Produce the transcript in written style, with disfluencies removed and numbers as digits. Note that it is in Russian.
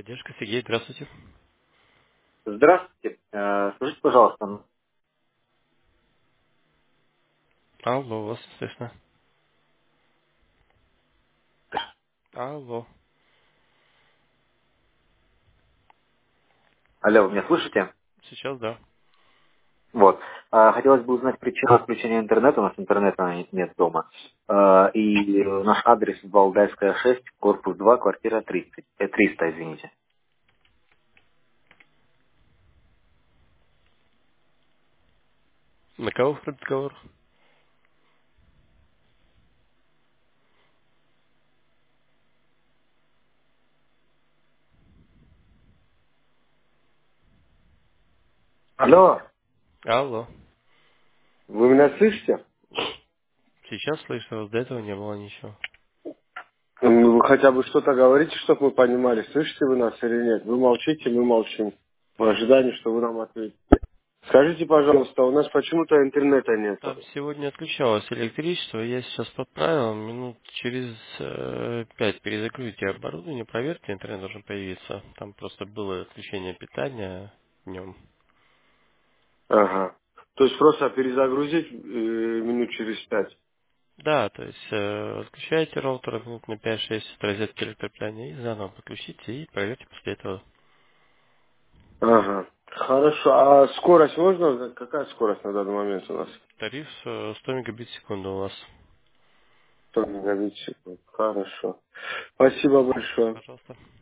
Поддержка, Сергей, здравствуйте. Здравствуйте. Скажите, пожалуйста, Алло, вас слышно. Алло. алло, вы меня слышите? Сейчас да. Вот. Хотелось бы узнать причину отключения интернета. У нас интернета нет дома. И наш адрес Валдайская, 6, корпус 2, квартира 30. 300, извините. На кого разговор? Алло, Алло. вы меня слышите? Сейчас слышно, вот до этого не было ничего. Вы хотя бы что-то говорите, чтобы мы понимали, слышите вы нас или нет. Вы молчите, мы молчим. В ожидании, что вы нам ответите. Скажите, пожалуйста, у нас почему-то интернета нету. Там сегодня отключалось электричество, я сейчас подправил, минут через 5 перезакройте оборудование, проверьте, интернет должен появиться. Там просто было отключение питания днем. Ага. То есть просто перезагрузить минут через 5. Да, то есть отключаете роутер минут на 5-6 от розетки электропитания и заново подключите и проверьте после этого. Ага. Хорошо. А скорость можно узнать? Какая скорость на данный момент у нас? Тариф 100 мегабит в секунду у вас. 100 мегабит в секунду. Хорошо. Спасибо большое. Пожалуйста.